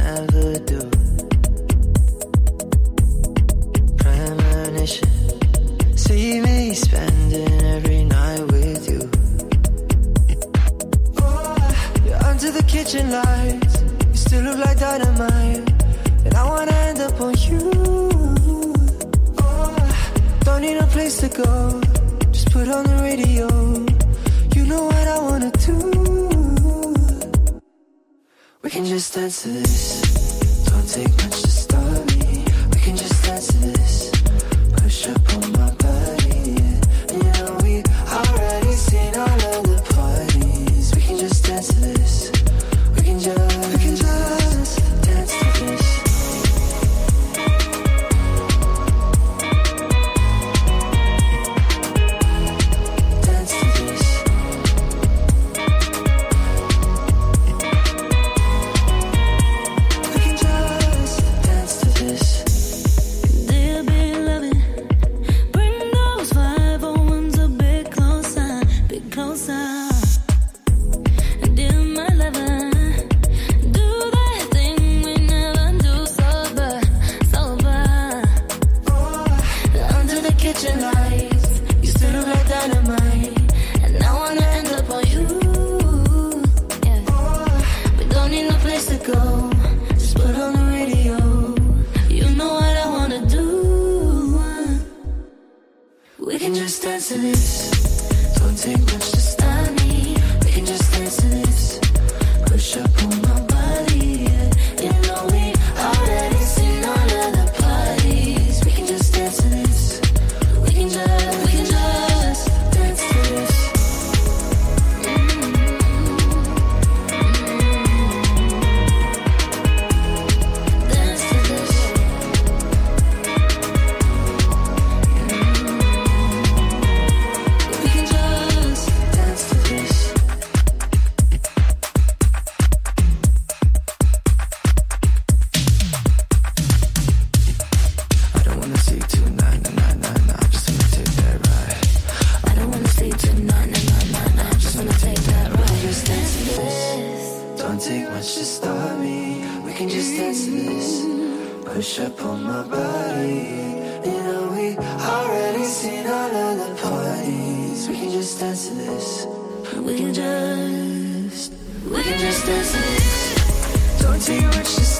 never do. Premonition, see me spending every night with you. Oh, you're under the kitchen lights, you still look like dynamite, and I wanna end up on you. Oh, don't need a place to go, just put on the radio. You know what I wanna do. We can just dance to this. Don't take much to start me. We can just dance to this. Push up on my body, yeah. And you know we already seen all of the parties. We can just dance to this. We can just dance to this. Dance to this. We can just dance to this. Dear beloved, bring those 501s a bit closer, bit closer. Dear my lover, do that thing we never do sober, sober. Under the kitchen lights, you still look like dynamite, and I wanna end up on you. Yeah. We don't need no place to go, just put on the radio. You know what I wanna do. We can just dance to this. Don't take much to start me. We can just dance to this. Push up on my body, yeah. You know we already seen all of the parties. We can just dance to this. We can just dance to this. Dance to this. We can just dance to this. I don't wanna see tonight, nah, nah, nah, nah. I just wanna take that ride. I don't wanna sleep tonight, nah, nah, nah, nah. Just wanna take that ride. Just dance to this. Don't take much to start me. We can just dance to this. Push up on my body. You know we already seen all of the parties. We can just dance to this. We can just dance to this. Don't take much to